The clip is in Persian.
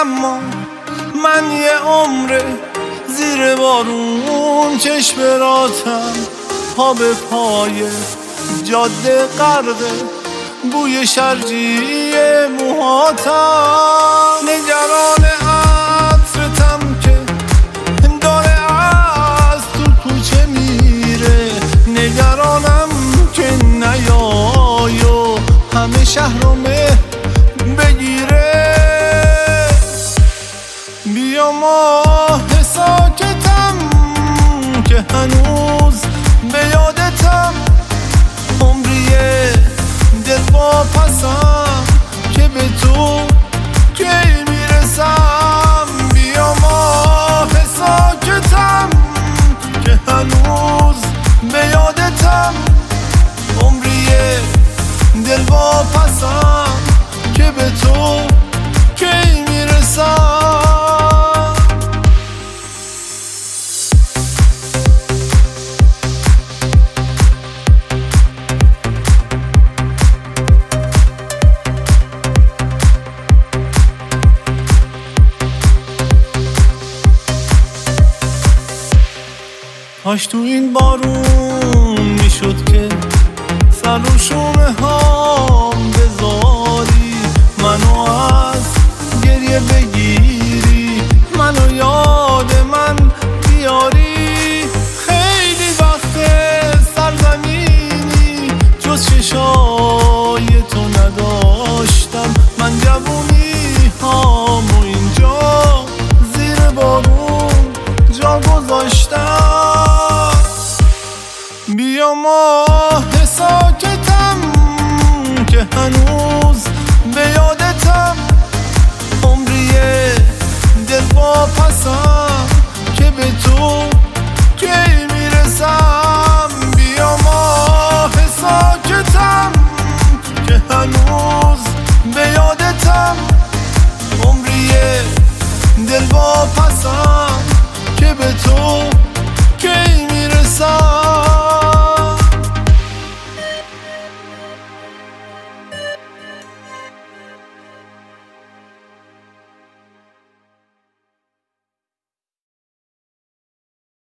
اما من یه عمره زیر بارون چشم راتم، پا به پای جاده غرقه بوی شرجی موهاتم. نگران عطرتم که داره از تو کوچه میره، نگرانم که نیای و همه شهر رو بگیره. بیا ماه ساکتم که هنوز به یادتم، عمریه دل با پسم که به تو کی میرسم. بیا ماه ساکتم که هنوز به یادتم، عمریه دل با پسم که به تو کی میرسم. کاش تو این بارون میشد که سر و شومه هام بذاری، منو از گریه بگیری، منو یاد من بیاری. خیلی وقت سرزمینی جز چشای تو نداشتم، من جوونی هامو اینجا زیر بارون جا گذاشتم. بیا ماه ساکتم که هنوز به یادتم، عمریه دل با پسم که به تو کی میرسم. بیا ماه ساکتم که هنوز به یادتم، عمریه دل با پسم که به تو